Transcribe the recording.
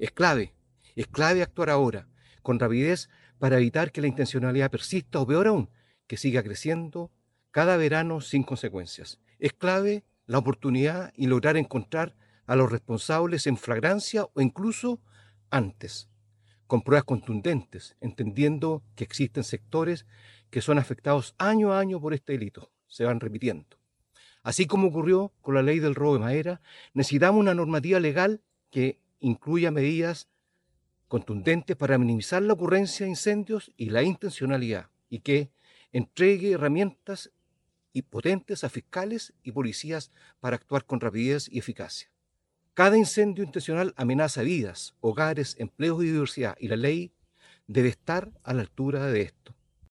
Es clave actuar ahora, con rapidez, para evitar que la intencionalidad persista o, peor aún, que siga creciendo cada verano sin consecuencias. Es clave la oportunidad y lograr encontrar a los responsables en flagrancia o incluso antes, con pruebas contundentes, entendiendo que existen sectores que son afectados año a año por este delito, se van repitiendo. Así como ocurrió con la ley del robo de madera, necesitamos una normativa legal que incluya medidas contundentes para minimizar la ocurrencia de incendios y la intencionalidad, y que entregue herramientas y potentes a fiscales y policías para actuar con rapidez y eficacia. Cada incendio intencional amenaza vidas, hogares, empleos y diversidad, y la ley debe estar a la altura de esto.